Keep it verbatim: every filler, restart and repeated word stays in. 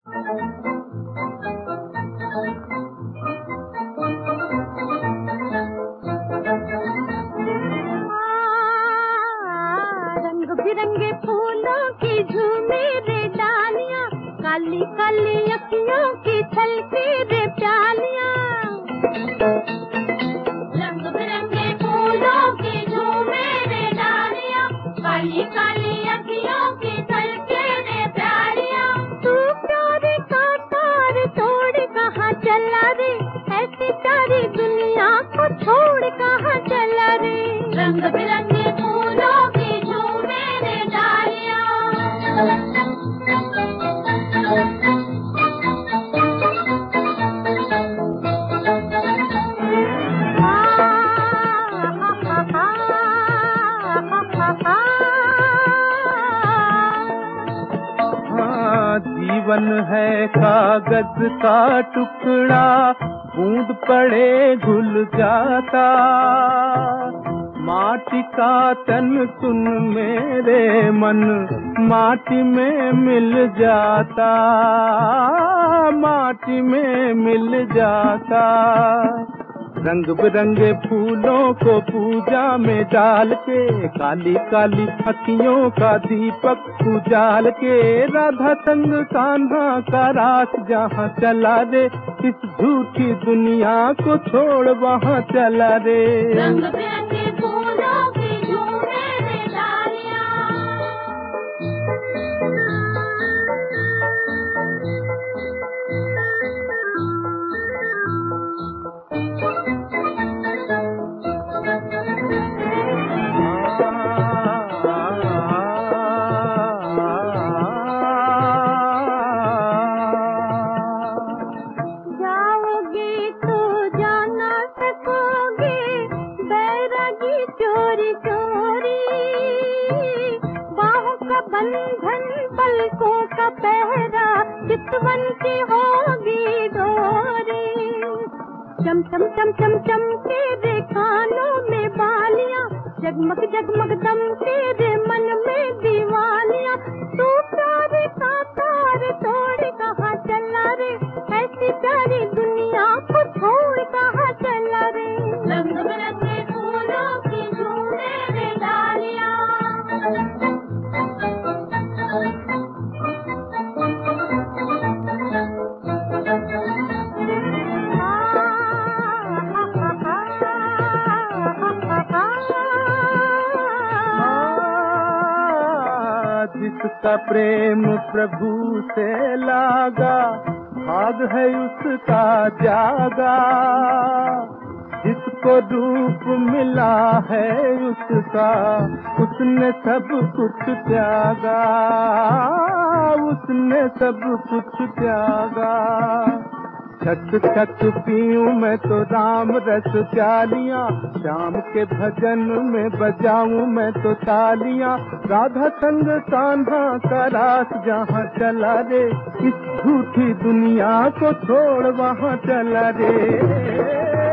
रंग बिरंगे फूलों की झूमे रे डालियां, काली काली अखियों की छलके रे प्यालियां। रंग बिरंगे फूलों की झूमे रे डालियां, काली काली अखियों की छलके रे प्यालियां। तू प्यारे का तार तोड़ कहाँ चला रे, ऐसी सारी दुनिया को छोड़ कहाँ चला रे। रंग बिरंगे फूलों की झूमे रे डालियां। जीवन है कागज का टुकड़ा, बूंद पड़े घुल जाता। माटी का तन सुन मेरे मन, माटी में मिल जाता, माटी में मिल जाता। रंग बिरंगे फूलों को पूजा में डाल के, काली काली अखियों का दीपक उजाल के, राधा संग कान्हा का रास जहाँ चला रे, इस झूठी दुनिया को छोड़ वहाँ चला रे। रंग बिरंगे फूलों की झूमे रे डालियां। बंधन पलकों का पहरा, चितवन की होगी डोरी। चम चम चम चम चम के रे कानों में बालियां, जगमग जगमग दम के रे मन में दीवालियां। तू प्यारे का तार तोड़ कहाँ चला रे, ऐसी सारी दुनिया को छोड़ कहाँ चला रे। रंग बिरंगे फूलों की झूमे रे डालियां। जिसका प्रेम प्रभु से लागा, भाग है उसका जागा। जिसको रूप मिला है उसका, उसने सब कुछ त्यागा, उसने सब कुछ त्यागा। छक छक पीऊं मैं तो राम रस प्यालियां, शाम के भजन में बजाऊं मैं तो तालियां। राधा संग कान्हा का रास जहाँ चला रे, इस झूठी दुनिया को छोड़ वहाँ चला रे।